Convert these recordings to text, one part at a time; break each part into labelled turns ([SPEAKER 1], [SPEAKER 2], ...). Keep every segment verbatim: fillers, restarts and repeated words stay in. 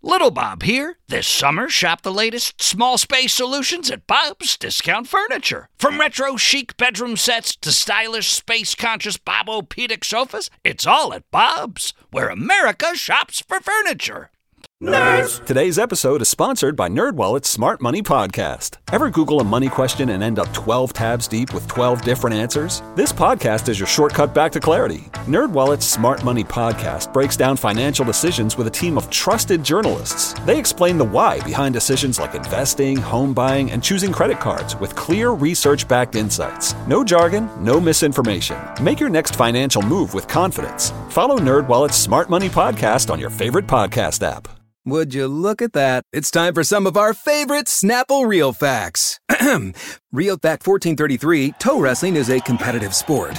[SPEAKER 1] Little Bob here. This summer, shop the latest small space solutions at Bob's Discount Furniture. From retro chic bedroom sets to stylish space-conscious Bobo-pedic sofas, it's all at Bob's, where America shops for furniture.
[SPEAKER 2] Nerds! Today's episode is sponsored by NerdWallet's Smart Money Podcast. Ever Google a money question and end up twelve tabs deep with twelve different answers? This podcast is your shortcut back to clarity. NerdWallet's Smart Money Podcast breaks down financial decisions with a team of trusted journalists. They explain the why behind decisions like investing, home buying, and choosing credit cards with clear research-backed insights. No jargon, no misinformation. Make your next financial move with confidence. Follow NerdWallet's Smart Money Podcast on your favorite podcast app.
[SPEAKER 3] Would you look at that? It's time for some of our favorite Snapple Real Facts. Real Fact fourteen thirty-three, toe wrestling is a competitive sport.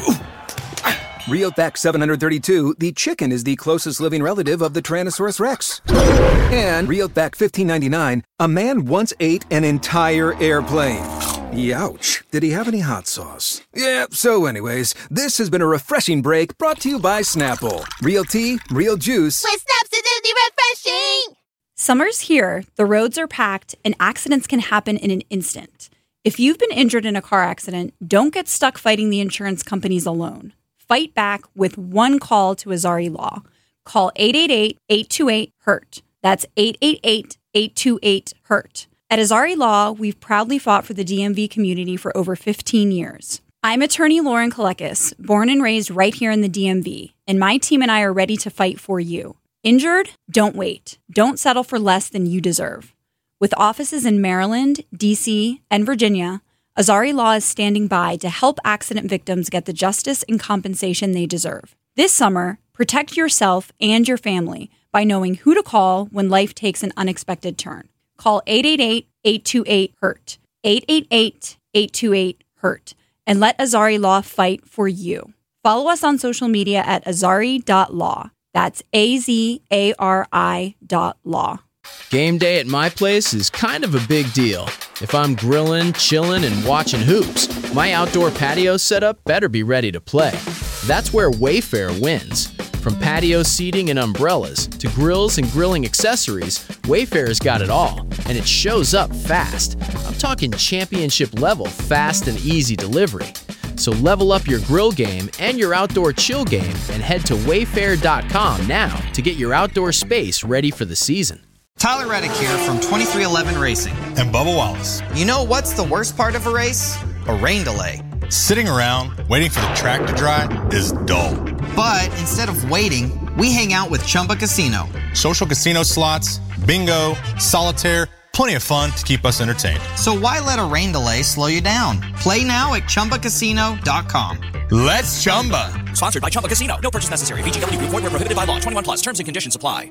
[SPEAKER 3] Real Fact seven hundred thirty-two, the chicken is the closest living relative of the Tyrannosaurus Rex. And Real Fact fifteen ninety-nine, a man once ate an entire airplane. Youch. Did he have any hot sauce? Yeah, so anyways, this has been a refreshing break brought to you by Snapple. Real tea, real juice.
[SPEAKER 4] With Snaps, it's refreshing!
[SPEAKER 5] Summer's here, the roads are packed, and accidents can happen in an instant. If you've been injured in a car accident, don't get stuck fighting the insurance companies alone. Fight back with one call to Azari Law. Call eight eight eight, eight two eight, hurt. That's eight eight eight, eight two eight, hurt. At Azari Law, we've proudly fought for the D M V community for over fifteen years. I'm attorney Lauren Kalekis, born and raised right here in the D M V, and my team and I are ready to fight for you. Injured? Don't wait. Don't settle for less than you deserve. With offices in Maryland, D C, and Virginia, Azari Law is standing by to help accident victims get the justice and compensation they deserve. This summer, protect yourself and your family by knowing who to call when life takes an unexpected turn. Call eight eight eight, eight two eight, hurt. eight eight eight, eight two eight, hurt. And let Azari Law fight for you. Follow us on social media at azari dot law. That's A Z A R I dot law.
[SPEAKER 6] Game day at my place is kind of a big deal. If I'm grilling, chilling, and watching hoops, my outdoor patio setup better be ready to play. That's where Wayfair wins. From patio seating and umbrellas to grills and grilling accessories, Wayfair's got it all, and it shows up fast. I'm talking championship level fast and easy delivery. So level up your grill game and your outdoor chill game and head to wayfair dot com now to get your outdoor space ready for the season.
[SPEAKER 7] Tyler Reddick here from twenty-three eleven Racing.
[SPEAKER 8] And Bubba Wallace.
[SPEAKER 7] You know what's the worst part of a race? A rain delay.
[SPEAKER 8] Sitting around waiting for the track to dry is dull.
[SPEAKER 7] But instead of waiting, we hang out with Chumba Casino.
[SPEAKER 8] Social casino slots, bingo, solitaire, plenty of fun to keep us entertained.
[SPEAKER 7] So why let a rain delay slow you down? Play now at chumba casino dot com.
[SPEAKER 8] Let's Chumba.
[SPEAKER 9] Sponsored by Chumba Casino. No purchase necessary. V G W Group. Void where prohibited by law. twenty-one plus. Terms and conditions apply.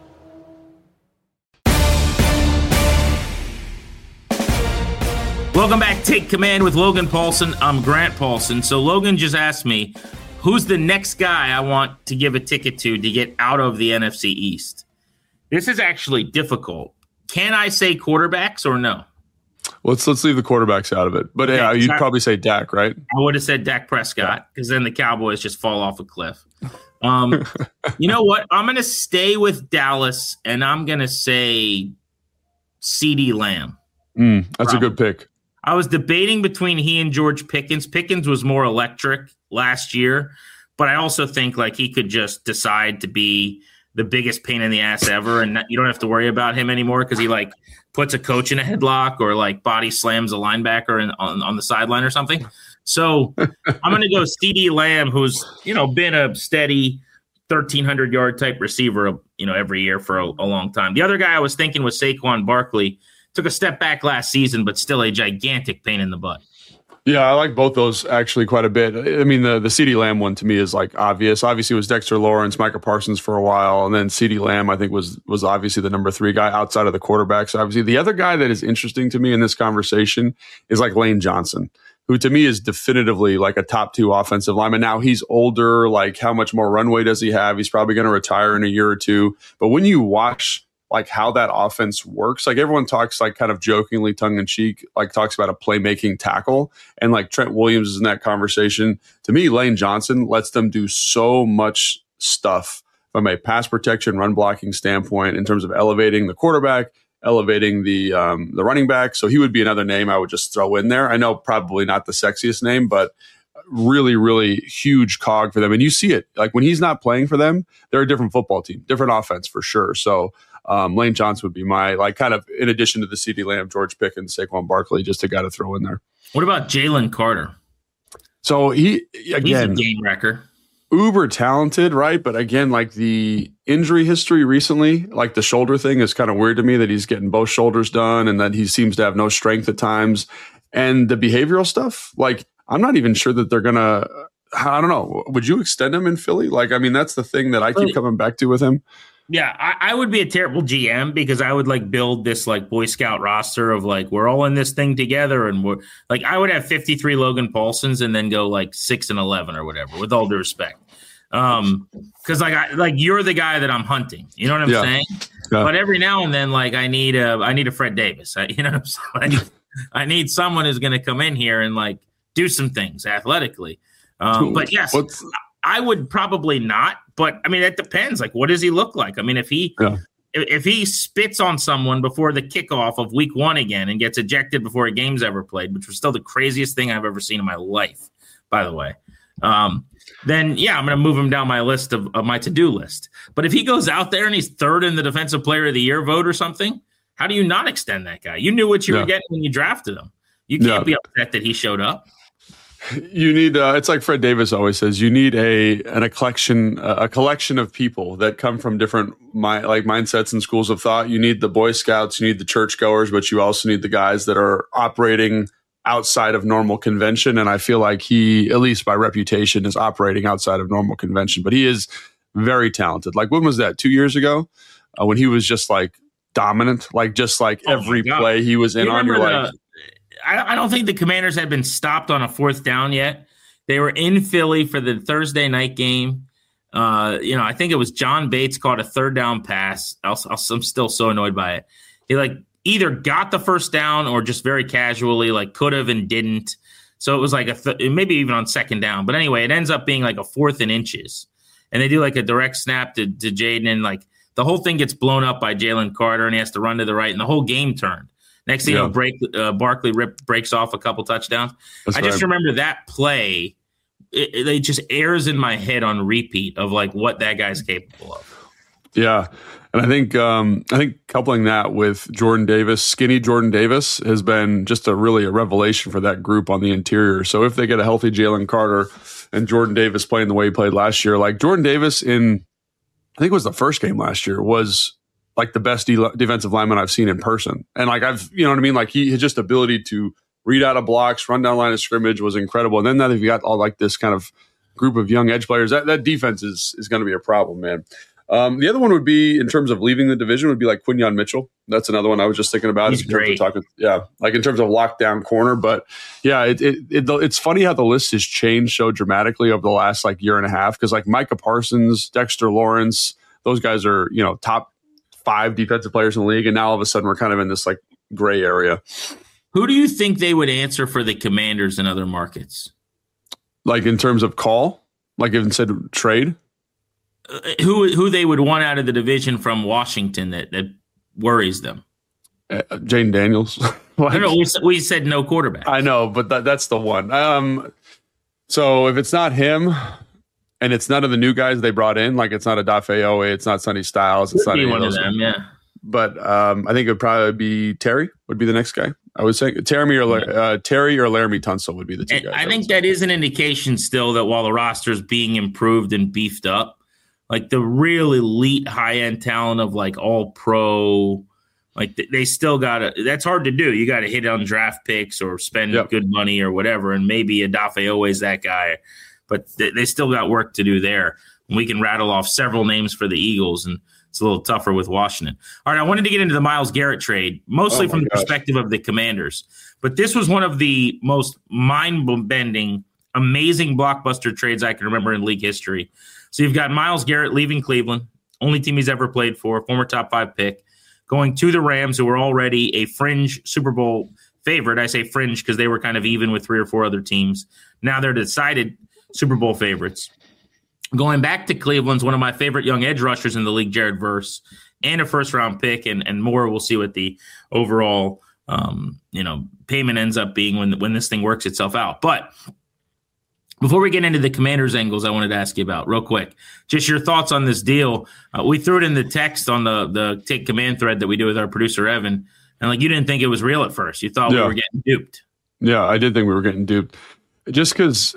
[SPEAKER 10] Welcome back. Take Command with Logan Paulson. I'm Grant Paulson. So Logan just asked me, who's the next guy I want to give a ticket to to get out of the N F C East? This is actually difficult. Can I say quarterbacks or no?
[SPEAKER 11] Let's let's leave the quarterbacks out of it. But okay, yeah, you'd probably say Dak, right?
[SPEAKER 10] I would have said Dak Prescott because then the Cowboys just fall off a cliff. Um, you know what? I'm going to stay with Dallas, and I'm going to say CeeDee Lamb.
[SPEAKER 11] Mm, that's probably a good pick.
[SPEAKER 10] I was debating between he and George Pickens. Pickens was more electric last year, but I also think like he could just decide to be the biggest pain in the ass ever, and you don't have to worry about him anymore because he like puts a coach in a headlock or like body slams a linebacker in, on, on the sideline or something. So I'm going to go CeeDee Lamb, who's, you know, been a steady thirteen hundred yard type receiver, you know, every year for a, a long time. The other guy I was thinking was Saquon Barkley. Took a step back last season, but still a gigantic pain in the butt.
[SPEAKER 11] Yeah, I like both those actually quite a bit. I mean, the the CeeDee Lamb one to me is like obvious. Obviously, it was Dexter Lawrence, Micah Parsons for a while, and then CeeDee Lamb I think was was obviously the number three guy outside of the quarterbacks. Obviously, the other guy that is interesting to me in this conversation is like Lane Johnson, who to me is definitively like a top two offensive lineman. Now he's older. Like, how much more runway does he have? He's probably going to retire in a year or two. But when you watch like how that offense works, like everyone talks like kind of jokingly, tongue in cheek, like talks about a playmaking tackle, and like Trent Williams is in that conversation. To me, Lane Johnson lets them do so much stuff from a pass protection, run blocking standpoint, in terms of elevating the quarterback, elevating the um, the running back. So he would be another name I would just throw in there. I know probably not the sexiest name, but really, really huge cog for them. And you see it. Like when he's not playing for them, they're a different football team, different offense for sure. So um, Lane Johnson would be my, like, kind of in addition to the CeeDee Lamb, George Pickens, Saquon Barkley, just a guy to throw in there.
[SPEAKER 10] What about Jalen Carter?
[SPEAKER 11] So he, again,
[SPEAKER 10] he's a game wrecker.
[SPEAKER 11] Uber talented, right? But again, like the injury history recently, like the shoulder thing is kind of weird to me that he's getting both shoulders done and that he seems to have no strength at times. And the behavioral stuff, like, I'm not even sure that they're going to, I don't know. Would you extend him in Philly? Like, I mean, that's the thing that I keep coming back to with him.
[SPEAKER 10] Yeah, I, I would be a terrible G M because I would like build this like Boy Scout roster of like, we're all in this thing together. And we're like, I would have fifty-three Logan Paulsons and then go like six and eleven or whatever, with all due respect. Um, cause like, I, like you're the guy that I'm hunting, you know what I'm yeah. saying? Yeah. But every now and then, like I need a, I need a Fred Davis, I, you know what I'm saying? I need, I need someone who's going to come in here and like do some things athletically. Um, but yes, What's- I would probably not, but I mean, it depends. Like, what does he look like? I mean, if he, yeah. if, if he spits on someone before the kickoff of week one again and gets ejected before a game's ever played, which was still the craziest thing I've ever seen in my life, by the way, um, then yeah, I'm going to move him down my list of, of my to-do list. But if he goes out there and he's third in the defensive player of the year vote or something, how do you not extend that guy? You knew what you yeah. were getting when you drafted him. You can't yeah. be upset that he showed up.
[SPEAKER 11] You need, uh, it's like Fred Davis always says, you need a an, a collection a collection of people that come from different mi- like mindsets and schools of thought. You need the Boy Scouts, you need the churchgoers, but you also need the guys that are operating outside of normal convention. And I feel like he, at least by reputation, is operating outside of normal convention. But he is very talented. Like, when was that? Two years ago, uh, when he was just like dominant, like just like oh every play he was in on. You're like.
[SPEAKER 10] I don't think the Commanders had been stopped on a fourth down yet. They were in Philly for the Thursday night game. Uh, you know, I think it was John Bates caught a third down pass. I'll, I'll, I'm still so annoyed by it. He like either got the first down or just very casually like could have and didn't. So it was like a th- maybe even on second down. But anyway, it ends up being like a fourth and inches. And they do like a direct snap to, to Jaden, and like the whole thing gets blown up by Jalen Carter, and he has to run to the right, and the whole game turned. Next thing yeah. you know, break, uh, Barkley rip, breaks off a couple touchdowns. That's I just right. remember that play. It, it, it just airs in my head on repeat of like what that guy's capable of.
[SPEAKER 11] Yeah, and I think um, I think coupling that with Jordan Davis, skinny Jordan Davis, has been just a really a revelation for that group on the interior. So if they get a healthy Jalen Carter and Jordan Davis playing the way he played last year, like Jordan Davis in, I think it was the first game last year, was like the best de- defensive lineman I've seen in person. And like, I've, you know what I mean? Like he his just ability to read out of blocks, run down line of scrimmage was incredible. And then now they've got all like this kind of group of young edge players. That, that defense is, is going to be a problem, man. Um, the other one would be, in terms of leaving the division, would be like Quinyon Mitchell. That's another one I was just thinking about.
[SPEAKER 10] He's
[SPEAKER 11] in terms
[SPEAKER 10] great.
[SPEAKER 11] Of talking, yeah, like in terms of lockdown corner. But yeah, it, it, it it's funny how the list has changed so dramatically over the last like year and a half. Because like Micah Parsons, Dexter Lawrence, those guys are, you know, top five defensive players in the league, and now all of a sudden we're kind of in this like gray area.
[SPEAKER 10] Who do you think they would answer for the Commanders in other markets?
[SPEAKER 11] Like in terms of call, like if it said trade,
[SPEAKER 10] uh, who who they would want out of the division from Washington that, that worries them?
[SPEAKER 11] Uh, Jaden Daniels.
[SPEAKER 10] like, no, no, we, we said no quarterback.
[SPEAKER 11] I know, but that, that's the one. Um, so if it's not him. And it's none of the new guys they brought in. Like, it's not a Dafe Owe, it's not Sonny Styles. It's not any
[SPEAKER 10] one
[SPEAKER 11] of
[SPEAKER 10] of them, yeah.
[SPEAKER 11] But um, I think it would probably be Terry would be the next guy. I would say Terry or uh, Terry or Laramie Tunsil would be the two
[SPEAKER 10] and
[SPEAKER 11] guys.
[SPEAKER 10] I,
[SPEAKER 11] I
[SPEAKER 10] think that is an indication still that while the roster is being improved and beefed up, like the real elite high end talent of like all pro, like they still got to. That's hard to do. You got to hit on draft picks or spend yep. good money or whatever. And maybe a Dafe Owe is that guy. But they still got work to do there. We can rattle off several names for the Eagles, and it's a little tougher with Washington. All right, I wanted to get into the Myles Garrett trade, mostly oh from the gosh. perspective of the Commanders. But this was one of the most mind-bending, amazing blockbuster trades I can remember in league history. So you've got Myles Garrett leaving Cleveland, only team he's ever played for, former top five pick, going to the Rams, who were already a fringe Super Bowl favorite. I say fringe because they were kind of even with three or four other teams. Now they're decided Super Bowl favorites. going back to Cleveland's one of my favorite young edge rushers in the league, Jared Verse, and a first round pick, and and more. We'll see what the overall um, you know payment ends up being when when this thing works itself out. But before we get into the Commanders angles, I wanted to ask you about real quick, just your thoughts on this deal. Uh, we threw it in the text on the the Take Command thread that we do with our producer Evan, and like you didn't think it was real at first. You thought
[SPEAKER 11] yeah.
[SPEAKER 10] we were getting duped.
[SPEAKER 11] Yeah, I did think we were getting duped, just because.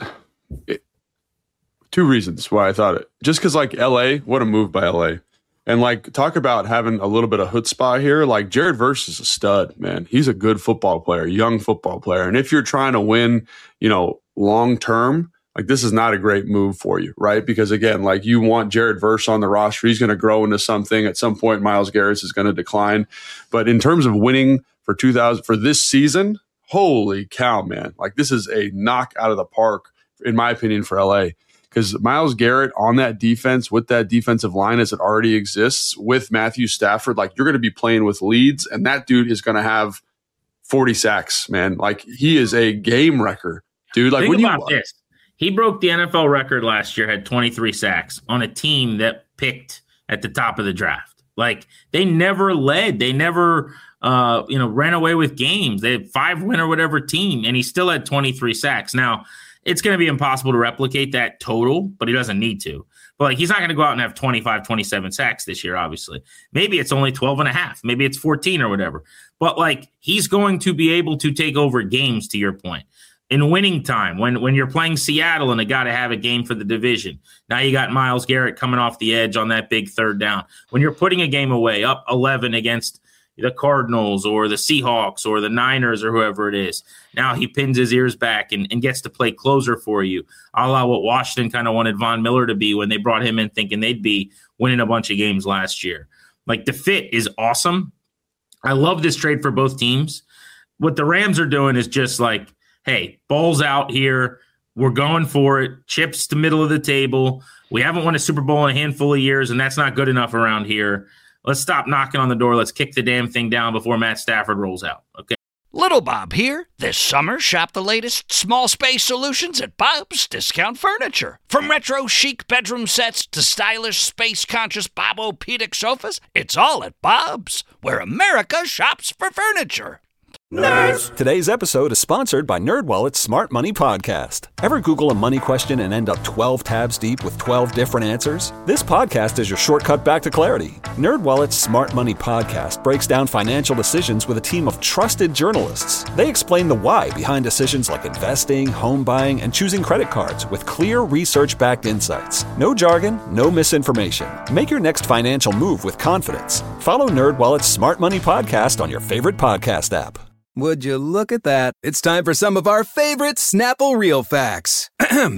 [SPEAKER 11] Two reasons why I thought it. Just because, like, L A, what a move by L A. And, like, talk about having a little bit of chutzpah here. Like, Jared Verse is a stud, man. He's a good football player, young football player. And if you're trying to win, you know, long term, like, this is not a great move for you, right? Because, again, like, you want Jared Verse on the roster. He's going to grow into something. At some point, Myles Garrett is going to decline. But in terms of winning for two thousand for this season, holy cow, man. Like, this is a knock out of the park, in my opinion, for L A. Because Myles Garrett on that defense, with that defensive line as it already exists, with Matthew Stafford, like, you're going to be playing with leads, and that dude is going to have forty sacks, man. Like, he is a game wrecker, dude. Like,
[SPEAKER 10] Think
[SPEAKER 11] when
[SPEAKER 10] about
[SPEAKER 11] you,
[SPEAKER 10] this. He broke the N F L record last year, had twenty-three sacks on a team that picked at the top of the draft. Like, they never led. They never, uh, you know, ran away with games. They had five win or whatever team, and he still had twenty-three sacks. Now, it's going to be impossible to replicate that total, but he doesn't need to. But like, he's not going to go out and have twenty-five, twenty-seven sacks this year, obviously. Maybe it's only twelve and a half. Maybe it's fourteen or whatever. But like, he's going to be able to take over games, to your point. In winning time, when, when you're playing Seattle and they got to have a game for the division. Now you got Myles Garrett coming off the edge on that big third down. When you're putting a game away, up eleven against the Cardinals or the Seahawks or the Niners or whoever it is. Now he pins his ears back and, and gets to play closer for you, a la what Washington kind of wanted Von Miller to be when they brought him in thinking they'd be winning a bunch of games last year. Like, the fit is awesome. I love this trade for both teams. What the Rams are doing is just like, hey, ball's out here. We're going for it. Chips to middle of the table. We haven't won a Super Bowl in a handful of years, and that's not good enough around here. Let's stop knocking on the door. Let's kick the damn thing down before Matt Stafford rolls out. Okay.
[SPEAKER 1] Little Bob here. This summer, shop the latest small space solutions at Bob's Discount Furniture. From retro chic bedroom sets to stylish space-conscious Bobo-pedic sofas, it's all at Bob's, where America shops for furniture.
[SPEAKER 2] Nerds! Today's episode is sponsored by NerdWallet's Smart Money Podcast. Ever Google a money question and end up twelve tabs deep with twelve different answers? This podcast is your shortcut back to clarity. NerdWallet's Smart Money Podcast breaks down financial decisions with a team of trusted journalists. They explain the why behind decisions like investing, home buying, and choosing credit cards with clear research-backed insights. No jargon, no misinformation. Make your next financial move with confidence. Follow NerdWallet's Smart Money Podcast on your favorite podcast app.
[SPEAKER 3] Would you look at that? It's time for some of our favorite Snapple Real Facts.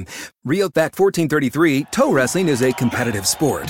[SPEAKER 3] Real Fact fourteen thirty-three, toe wrestling is a competitive sport.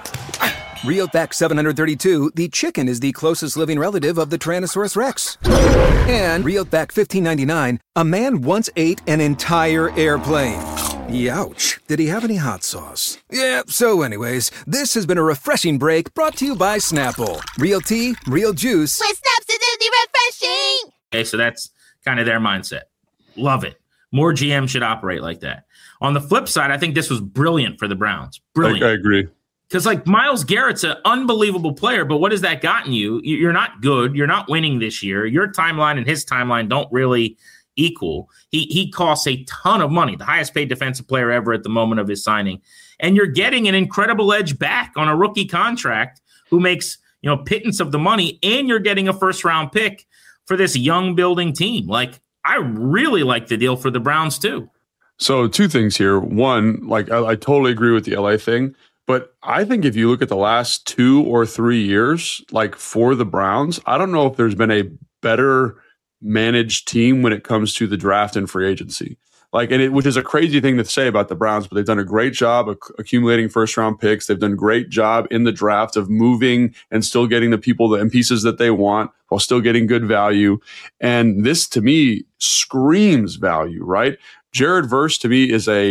[SPEAKER 3] Real Fact seven hundred thirty-two, the chicken is the closest living relative of the Tyrannosaurus Rex. And Real Fact fifteen ninety-nine, a man once ate an entire airplane. Youch. Did he have any hot sauce? Yeah, so anyways, this has been a refreshing break brought to you by Snapple. Real tea, real juice.
[SPEAKER 4] With Snap's acidity refreshing!
[SPEAKER 10] Okay, so that's kind of their mindset. Love it. More G Ms should operate like that. On the flip side, I think this was brilliant for the Browns. Brilliant.
[SPEAKER 11] I, I agree.
[SPEAKER 10] Because, like, Myles Garrett's an unbelievable player, but what has that gotten you? You're not good. You're not winning this year. Your timeline and his timeline don't really equal. He he costs a ton of money, the highest paid defensive player ever at the moment of his signing. And you're getting an incredible edge back on a rookie contract who makes, you know, pittance of the money, and you're getting a first round pick for this young building team. Like, I really like the deal for the Browns too.
[SPEAKER 11] So two things here. One, like I, I totally agree with the L A thing, but I think if you look at the last two or three years, like for the Browns, I don't know if there's been a better managed team when it comes to the draft and free agency. Like, and it, which is a crazy thing to say about the Browns, but they've done a great job of accumulating first round picks. They've done a great job in the draft of moving and still getting the people that, and pieces that they want while still getting good value. And this to me screams value, right? Jared Verse to me is a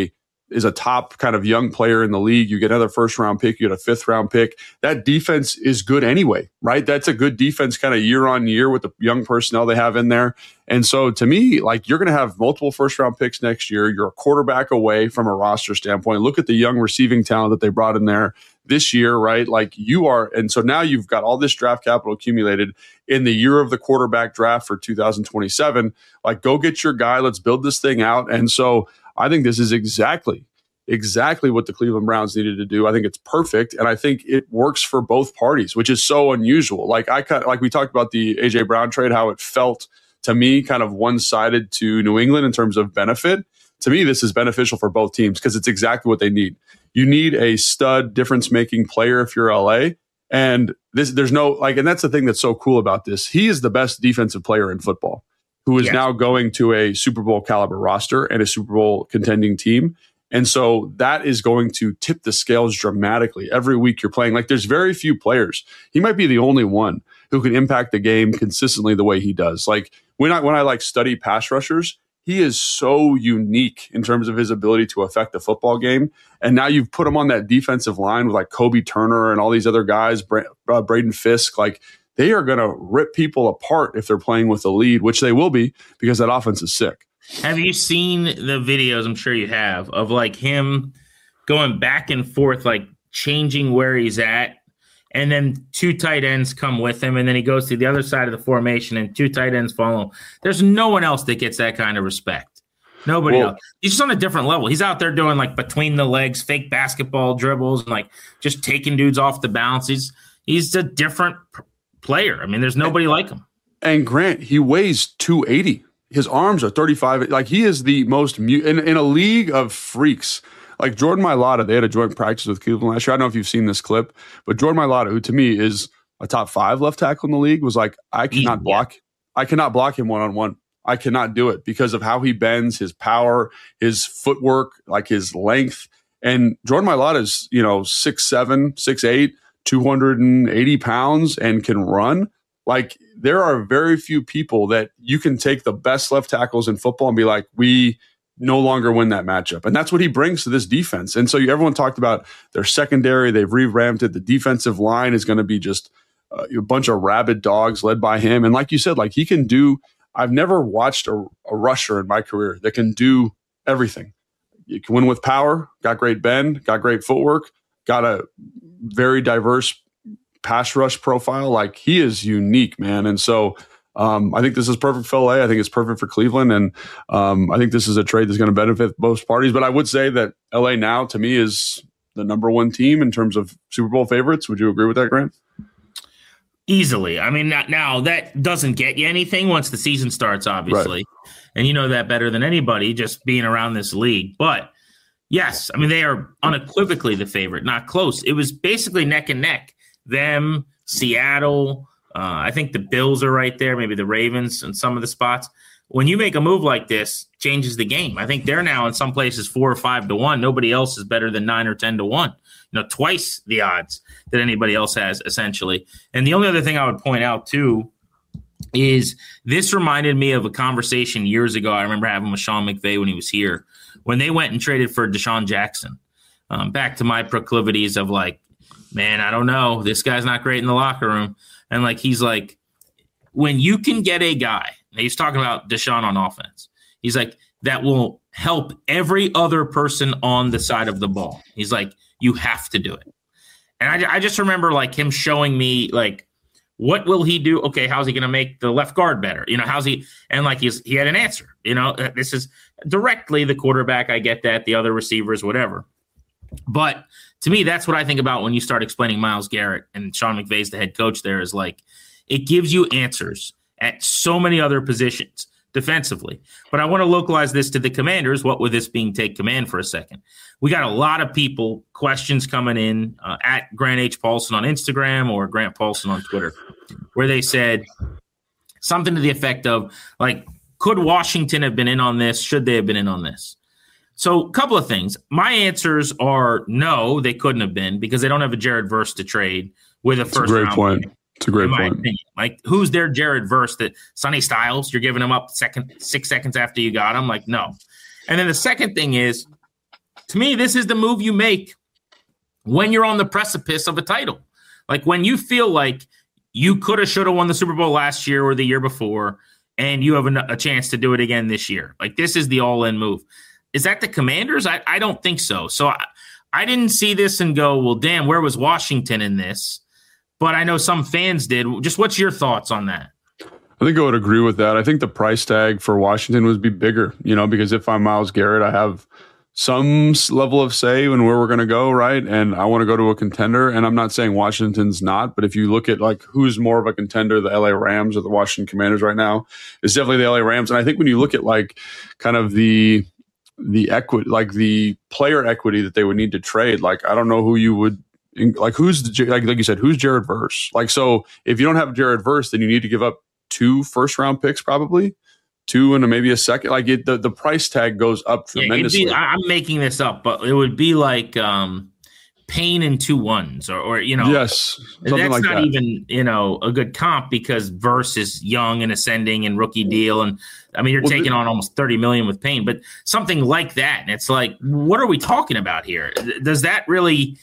[SPEAKER 11] is a top kind of young player in the league. You get another first round pick, you get a fifth round pick. That defense is good anyway, right? That's a good defense kind of year on year with the young personnel they have in there. And so to me, like, you're going to have multiple first round picks next year. You're a quarterback away from a roster standpoint. Look at the young receiving talent that they brought in there this year, right? Like, you are. And so now you've got all this draft capital accumulated in the year of the quarterback draft for two thousand twenty-seven. Like, go get your guy. Let's build this thing out. And so I think this is exactly, exactly what the Cleveland Browns needed to do. I think it's perfect. And I think it works for both parties, which is so unusual. Like I kind of, like we talked about the A J Brown trade, how it felt to me kind of one-sided to New England in terms of benefit. To me, this is beneficial for both teams because it's exactly what they need. You need a stud difference-making player if you're L A. And this, there's no, like, and that's the thing that's so cool about this. He is the best defensive player in football, who is yes. now going to a Super Bowl caliber roster and a Super Bowl contending team. And so that is going to tip the scales dramatically. Every week you're playing, like, there's very few players. He might be the only one who can impact the game consistently the way he does. Like, when I, when I like study pass rushers, he is so unique in terms of his ability to affect the football game. And now you've put him on that defensive line with like Kobe Turner and all these other guys, Bra- uh, Braden Fisk, like, they are going to rip people apart if they're playing with a lead, which they will be because that offense is sick.
[SPEAKER 10] Have you seen the videos, I'm sure you have, of like him going back and forth, like changing where he's at, and then two tight ends come with him, and then he goes to the other side of the formation and two tight ends follow him? There's no one else that gets that kind of respect. Nobody well, else. He's just on a different level. He's out there doing like between the legs, fake basketball dribbles, and like just taking dudes off the bounce. He's, he's a different p- player. I mean, there's nobody like him.
[SPEAKER 11] And Grant, he weighs two eighty. His arms are thirty-five. Like, he is the most mu- in, in a league of freaks. Like Jordan Mailata, they had a joint practice with Cleveland last year. I don't know if you've seen this clip, but Jordan Mailata, who to me is a top five left tackle in the league, was like, I cannot yeah. block. I cannot block him one on one. I cannot do it because of how he bends, his power, his footwork, like his length. And Jordan Mailata is, you know, six seven, six eight, two hundred eighty pounds and can run. Like, there are very few people that you can take the best left tackles in football and be like, we no longer win that matchup. And that's what he brings to this defense. And so you, everyone talked about their secondary. They've revamped it. The defensive line is going to be just uh, a bunch of rabid dogs led by him. And like you said, like, he can do, I've never watched a, a rusher in my career that can do everything. You can win with power, got great bend, got great footwork, got a very diverse pass rush profile. Like, he is unique, man. And so um, I think this is perfect for L A. I think it's perfect for Cleveland. And um, I think this is a trade that's going to benefit both parties. But I would say that L A now, to me, is the number one team in terms of Super Bowl favorites. Would you agree with that, Grant?
[SPEAKER 10] Easily. I mean, now that doesn't get you anything once the season starts, obviously. Right. And you know that better than anybody, just being around this league. But yes, I mean, they are unequivocally the favorite, not close. It was basically neck and neck. Them, Seattle, uh, I think the Bills are right there, maybe the Ravens in some of the spots. When you make a move like this, changes the game. I think they're now in some places four or five to one. Nobody else is better than nine or ten to one. You know, twice the odds that anybody else has, essentially. And the only other thing I would point out, too, is this reminded me of a conversation years ago I remember having with Sean McVay when he was here, when they went and traded for Deshaun Jackson. Um, back to my proclivities of like, man, I don't know. This guy's not great in the locker room. And like, he's like, when you can get a guy, he's talking about Deshaun on offense. He's like, that will help every other person on the side of the ball. He's like, you have to do it. And I, I just remember like him showing me like, what will he do? Okay, how's he going to make the left guard better? You know, how's he? And like he's he had an answer. You know, this is directly the quarterback. I get that. The other receivers, whatever. But to me, that's what I think about when you start explaining Myles Garrett and Sean McVay's the head coach there, is like, it gives you answers at so many other positions defensively. But I want to localize this to the Commanders. What with this being take command for a second? We got a lot of people, questions coming in uh, at Grant H. Paulson on Instagram or Grant Paulson on Twitter, where they said something to the effect of, like, could Washington have been in on this? Should they have been in on this? So a couple of things. My answers are no, they couldn't have been, because they don't have a Jared Verse to trade with a first round.
[SPEAKER 11] It's a great point. Pick, it's a great point.
[SPEAKER 10] Opinion. Like, who's their Jared Verse? That Sonny Styles, you're giving him up second, six seconds after you got him? Like, no. And then the second thing is, To me, this is the move you make when you're on the precipice of a title. Like when you feel like you could have, should have won the Super Bowl last year or the year before, and you have a, a chance to do it again this year. Like this is the all-in move. Is that the Commanders? I, I don't think so. So I, I didn't see this and go, well, damn, where was Washington in this? But I know some fans did. Just what's your thoughts on that?
[SPEAKER 11] I think I would agree with that. I think the price tag for Washington would be bigger, you know, because if I'm Myles Garrett, I have some level of say in where we're going to go, right? And I want to go to a contender. And I'm not saying Washington's not, but if you look at like who's more of a contender, the L A Rams or the Washington Commanders right now, it's definitely the L A Rams. And I think when you look at like kind of the the equity, like the player equity that they would need to trade, like I don't know who you would like. Who's the, like like you said, who's Jared Verse? Like so, if you don't have Jared Verse, then you need to give up two first round picks probably. Two and maybe a second, like it, the the price tag goes up tremendously.
[SPEAKER 10] Yeah, be, I'm making this up, but it would be like um, Payne and two ones, or, or you know,
[SPEAKER 11] yes,
[SPEAKER 10] that's
[SPEAKER 11] like
[SPEAKER 10] not
[SPEAKER 11] that.
[SPEAKER 10] even you know a good comp because Verse is young and ascending and rookie deal, and I mean you're well, taking the, on almost thirty million with Payne, but something like that, and it's like, what are we talking about here? Does that really?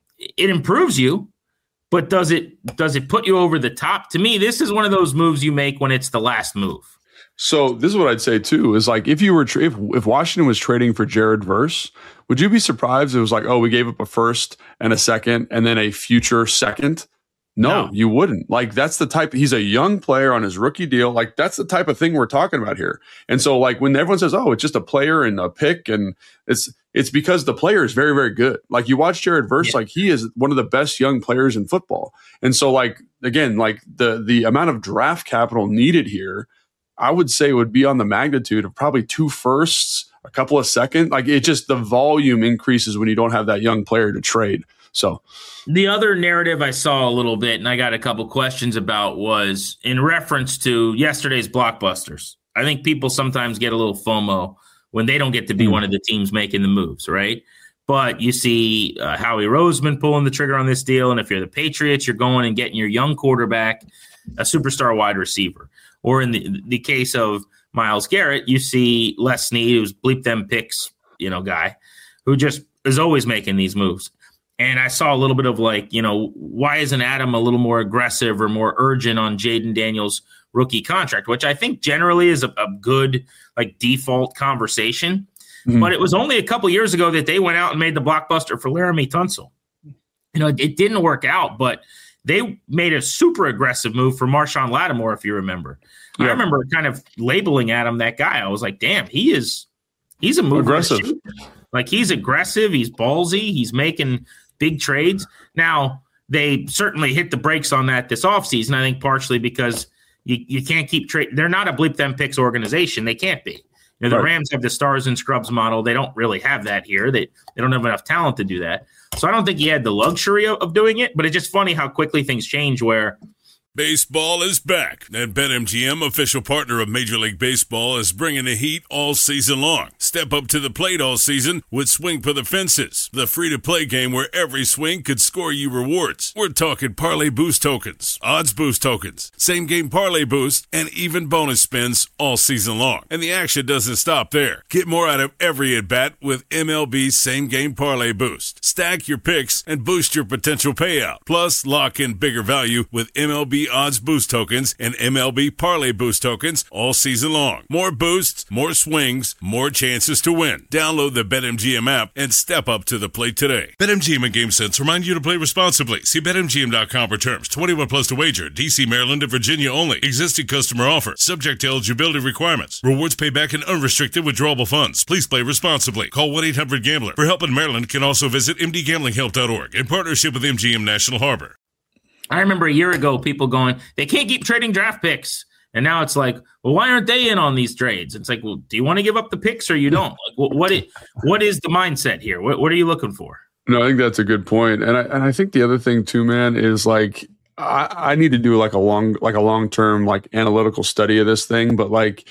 [SPEAKER 10] It improves you, but does it does it put you over the top? To me, this is one of those moves you make when it's the last move.
[SPEAKER 11] So this is what I'd say too, is like if you were tra- if if Washington was trading for Jared Verse, would you be surprised? It was like, oh, we gave up a first and a second and then a future second. No, no, you wouldn't. Like that's the type. He's a young player on his rookie deal. Like that's the type of thing we're talking about here. And so like when everyone says, oh, it's just a player and a pick, and it's it's because the player is very, very good. Like you watch Jared Verse, yeah. like he is one of the best young players in football. And so like again, like the the amount of draft capital needed here, I would say would be on the magnitude of probably two firsts, a couple of seconds. Like it just, the volume increases when you don't have that young player to trade. So
[SPEAKER 10] the other narrative I saw a little bit and I got a couple questions about was in reference to yesterday's blockbusters. I think people sometimes get a little FOMO when they don't get to be mm. one of the teams making the moves, right? But you see uh, Howie Roseman pulling the trigger on this deal. And if you're the Patriots, you're going and getting your young quarterback, a superstar wide receiver. Or in the the case of Myles Garrett, you see Les Snead, who's bleep them picks, you know, guy, who just is always making these moves. And I saw a little bit of like, you know, why isn't Adam a little more aggressive or more urgent on Jaden Daniels' rookie contract, which I think generally is a, a good like default conversation. Mm-hmm. But it was only a couple years ago that they went out and made the blockbuster for Laramie Tunsil. You know, it, it didn't work out, but they made a super aggressive move for Marshawn Lattimore, if you remember. Yeah. I remember kind of labeling Adam that guy. I was like, damn, he is he's a mover.
[SPEAKER 11] Aggressive.
[SPEAKER 10] Like he's aggressive, he's ballsy, he's making big trades. Now, they certainly hit the brakes on that this offseason, I think partially because you, you can't keep trading. They're not a bleep them picks organization. They can't be. You know, the right. Rams have the stars and scrubs model. They don't really have that here. They they don't have enough talent to do that. So I don't think he had the luxury of, of doing it, but it's just funny how quickly things change where
[SPEAKER 12] baseball is back, and BetMGM, official partner of Major League Baseball, is bringing the heat all season long. Step up to the plate all season with Swing for the Fences, the free-to-play game where every swing could score you rewards. We're talking parlay boost tokens, odds boost tokens, same-game parlay boost, and even bonus spins all season long. And the action doesn't stop there. Get more out of every at-bat with M L B same-game parlay boost. Stack your picks and boost your potential payout. Plus, lock in bigger value with M L B odds boost tokens and M L B parlay boost tokens all season long. More boosts, more swings, more chances to win. Download the BetMGM app and step up to the plate today. BetMGM and GameSense remind you to play responsibly. See Bet M G M dot com for terms. twenty-one plus to wager. D C, Maryland, and Virginia only. Existing customer offer. Subject to eligibility requirements. Rewards pay back in unrestricted withdrawable funds. Please play responsibly. Call one eight hundred gambler. For help in Maryland, can also visit m d gambling help dot org in partnership with M G M National Harbor.
[SPEAKER 10] I remember a year ago, people going, they can't keep trading draft picks. And now it's like, well, why aren't they in on these trades? It's like, well, do you want to give up the picks or you don't? Like, what, what, it, what is the mindset here? What, what are you looking for?
[SPEAKER 11] No, I think that's a good point. And I, and I think the other thing too, man, is like, I, I need to do like a long, like a long-term, like analytical study of this thing. But like,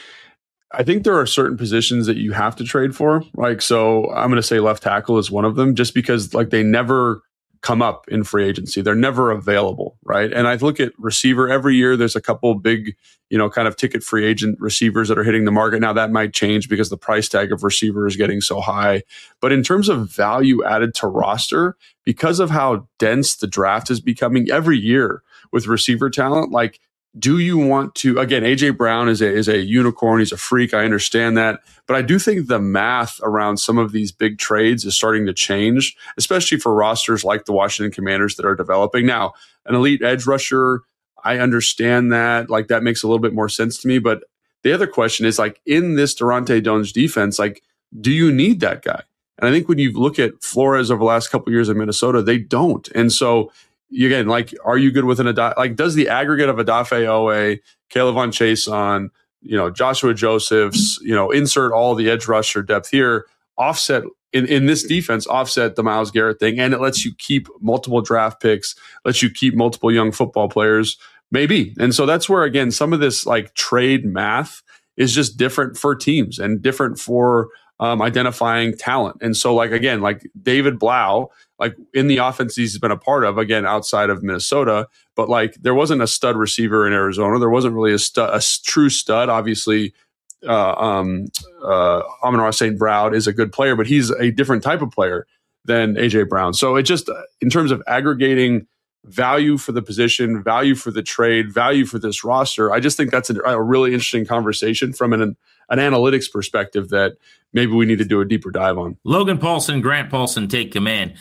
[SPEAKER 11] I think there are certain positions that you have to trade for. Like, so I'm going to say left tackle is one of them just because like they never come up in free agency. They're never available, right? And I look at receiver every year. There's a couple big, you know, kind of ticket free agent receivers that are hitting the market. Now that might change because the price tag of receiver is getting so high. But in terms of value added to roster, because of how dense the draft is becoming every year with receiver talent, like, do you want to, again, A J Brown is a, is a unicorn. He's a freak. I understand that. But I do think the math around some of these big trades is starting to change, especially for rosters like the Washington Commanders that are developing. Now, an elite edge rusher, I understand that. Like, that makes a little bit more sense to me. But the other question is, like, in this Durante Jones defense, like, do you need that guy? And I think when you look at Flores over the last couple of years in Minnesota, they don't. And so, again, like, are you good with an Adafe? Like, does the aggregate of Adafe Owe, Caleb Chason, you know, Joshua Josephs, you know, insert all the edge rusher depth here, offset in, in this defense, offset the Myles Garrett thing, and it lets you keep multiple draft picks, lets you keep multiple young football players, maybe. And so that's where, again, some of this like trade math is just different for teams and different for um, identifying talent. And so, like, again, like David Blau, like in the offense he's been a part of, again, outside of Minnesota, but like there wasn't a stud receiver in Arizona. There wasn't really a, stud, a true stud. Obviously, uh, um, uh, Amon-Ra Saint Brown is a good player, but he's a different type of player than A J Brown. So it just, in terms of aggregating value for the position, value for the trade, value for this roster, I just think that's a, a really interesting conversation from an, an analytics perspective that maybe we need to do a deeper dive on.
[SPEAKER 10] Logan Paulson, Grant Paulson, take command.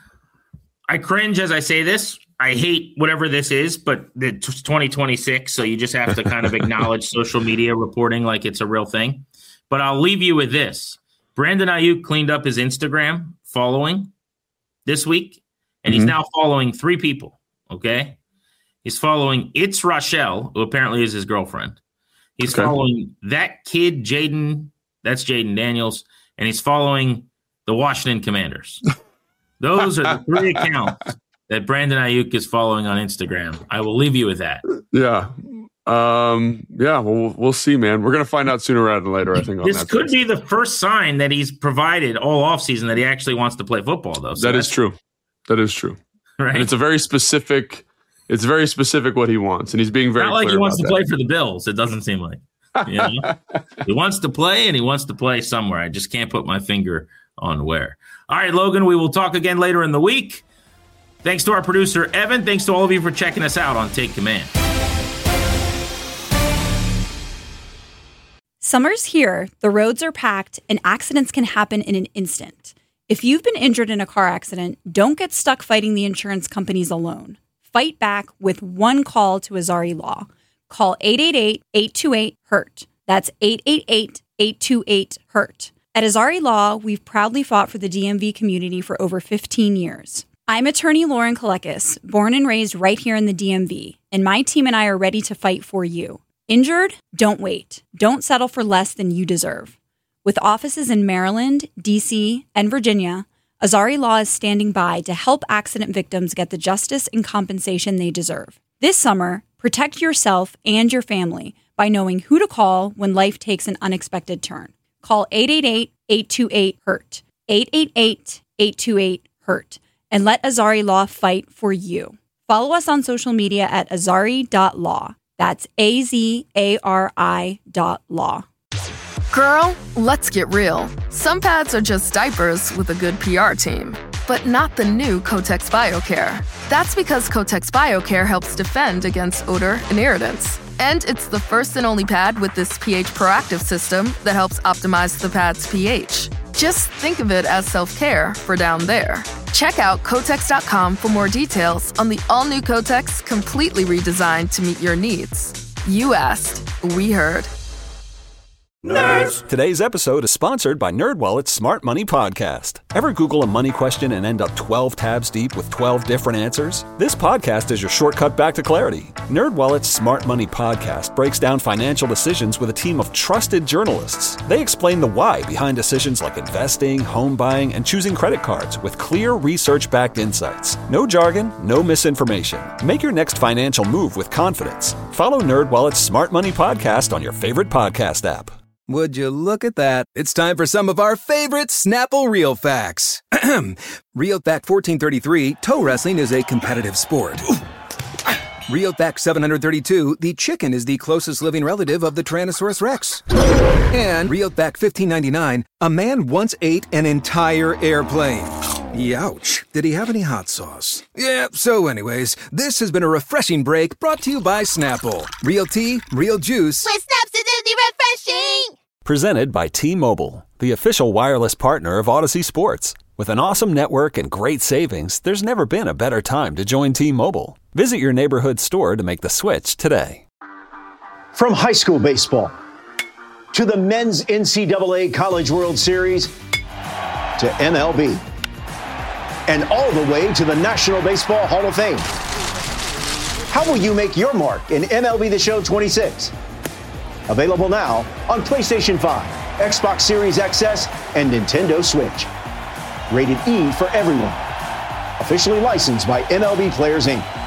[SPEAKER 10] I cringe as I say this. I hate whatever this is, but it's twenty twenty-six, so you just have to kind of acknowledge social media reporting like it's a real thing. But I'll leave you with this. Brandon Ayuk cleaned up his Instagram following this week, and mm-hmm. he's now following three people, okay? He's following It's Rochelle, who apparently is his girlfriend. He's okay. following that kid, Jaden, that's Jaden Daniels, and he's following the Washington Commanders. Those are the three accounts that Brandon Ayuk is following on Instagram. I will leave you with that.
[SPEAKER 11] Yeah. Um, yeah, well, we'll see, man. We're going to find out sooner rather than later, I think.
[SPEAKER 10] This
[SPEAKER 11] on that
[SPEAKER 10] could
[SPEAKER 11] phase.
[SPEAKER 10] be the first sign that he's provided all offseason that he actually wants to play football, though. So
[SPEAKER 11] that is true. That is true.
[SPEAKER 10] Right.
[SPEAKER 11] And it's a very specific, it's very specific what he wants, and he's being very
[SPEAKER 10] Not like
[SPEAKER 11] clear
[SPEAKER 10] he wants to
[SPEAKER 11] that.
[SPEAKER 10] play for the Bills. It doesn't seem like. You know? He wants to play, and he wants to play somewhere. I just can't put my finger on where. All right, Logan, we will talk again later in the week. Thanks to our producer, Evan. Thanks to all of you for checking us out on Take Command.
[SPEAKER 5] Summer's here, the roads are packed, and accidents can happen in an instant. If you've been injured in a car accident, don't get stuck fighting the insurance companies alone. Fight back with one call to Azari Law. Call eight eight eight, eight two eight, hurt. That's eight eight eight, eight two eight, hurt. At Azari Law, we've proudly fought for the D M V community for over fifteen years. I'm attorney Lauren Kalekis, born and raised right here in the D M V, and my team and I are ready to fight for you. Injured? Don't wait. Don't settle for less than you deserve. With offices in Maryland, D C, and Virginia, Azari Law is standing by to help accident victims get the justice and compensation they deserve. This summer, protect yourself and your family by knowing who to call when life takes an unexpected turn. Call eight eight eight, eight two eight, hurt. eight eight eight, eight two eight, hurt. And let Azari Law fight for you. Follow us on social media at azari dot law. That's A Z A R I dot law.
[SPEAKER 13] Girl, let's get real. Some pads are just diapers with a good P R team. But not the new Kotex BioCare. That's because Kotex BioCare helps defend against odor and irritants. And it's the first and only pad with this pH proactive system that helps optimize the pad's pH. Just think of it as self-care for down there. Check out Kotex dot com for more details on the all-new Kotex, completely redesigned to meet your needs. You asked, we heard.
[SPEAKER 2] Nerds! Today's episode is sponsored by NerdWallet's Smart Money Podcast. Ever Google a money question and end up twelve tabs deep with twelve different answers? This podcast is your shortcut back to clarity. NerdWallet's Smart Money Podcast breaks down financial decisions with a team of trusted journalists. They explain the why behind decisions like investing, home buying, and choosing credit cards with clear research-backed insights. No jargon, no misinformation. Make your next financial move with confidence. Follow NerdWallet's Smart Money Podcast on your favorite podcast app.
[SPEAKER 3] Would you look at that? It's time for some of our favorite Snapple Real Facts. Real Fact fourteen thirty-three, toe wrestling is a competitive sport. Real Fact seven hundred thirty-two, the chicken is the closest living relative of the Tyrannosaurus Rex. And Real Fact fifteen ninety-nine, a man once ate an entire airplane. Youch. Did he have any hot sauce? Yeah, so anyways, this has been a refreshing break brought to you by Snapple. Real tea, real juice.
[SPEAKER 4] With Snapsidity refreshing!
[SPEAKER 2] Presented by T-Mobile, the official wireless partner of Odyssey Sports. With an awesome network and great savings, there's never been a better time to join T-Mobile. Visit your neighborhood store to make the switch today.
[SPEAKER 14] From high school baseball to the men's N C double A College World Series to M L B and all the way to the National Baseball Hall of Fame. How will you make your mark in M L B The Show twenty-six? Available now on PlayStation five, Xbox Series X S, and Nintendo Switch. Rated E for everyone. Officially licensed by M L B Players, Incorporated.